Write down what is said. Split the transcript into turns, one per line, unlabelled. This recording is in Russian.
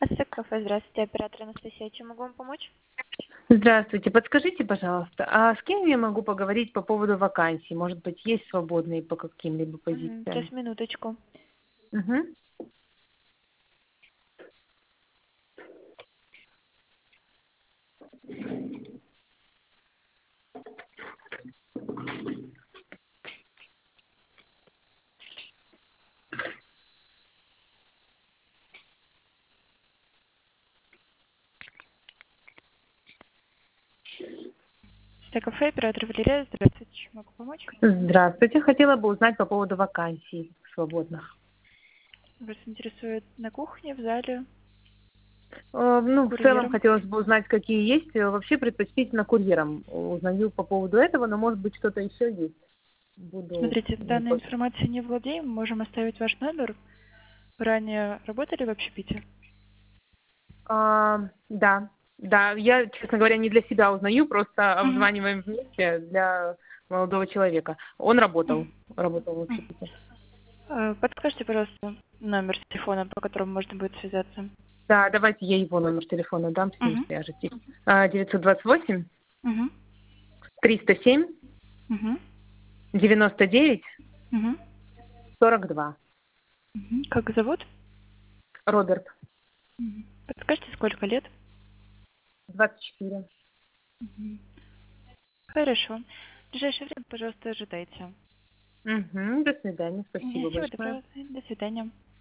Ассек кафе, здравствуйте, оператор Анастасия. Чем могу вам помочь?
Здравствуйте. Подскажите, пожалуйста, а с кем я могу поговорить по поводу вакансий? Может быть, есть свободные по каким-либо
Сейчас,
позициям?
минуточку.
Мгм.
Ассек кафе, оператор Валерия, здравствуйте. Чем могу помочь?
Здравствуйте. Хотела бы узнать по поводу вакансий свободных.
Вас интересует на кухне, в зале,
Ну, в целом
курьером?
хотелось бы узнать, какие есть. Вообще предпочтительно курьером. Узнаю по поводу этого, но может быть что-то еще есть. Буду.
Смотрите, данной информацией не владеем, можем оставить ваш номер. Вы ранее работали в общепите?
Да, да. Я, честно говоря, не для себя узнаю, просто
Мгм.
обзваниваем вместе для молодого человека. Он работал в общепите.
Подскажите, пожалуйста, номер телефона, по которому можно будет связаться.
Да, давайте я его номер телефона дам, с ним
Угу.
свяжетесь. 928
Угу.
307
Угу.
99
Угу.
42.
Как зовут?
Роберт,
Мгм. Подскажите, сколько лет?
24.
Мгм. Хорошо. В ближайшее время, пожалуйста, ожидайте.
Угу, до свидания, спасибо
Всего
большое.
доброго. До свидания.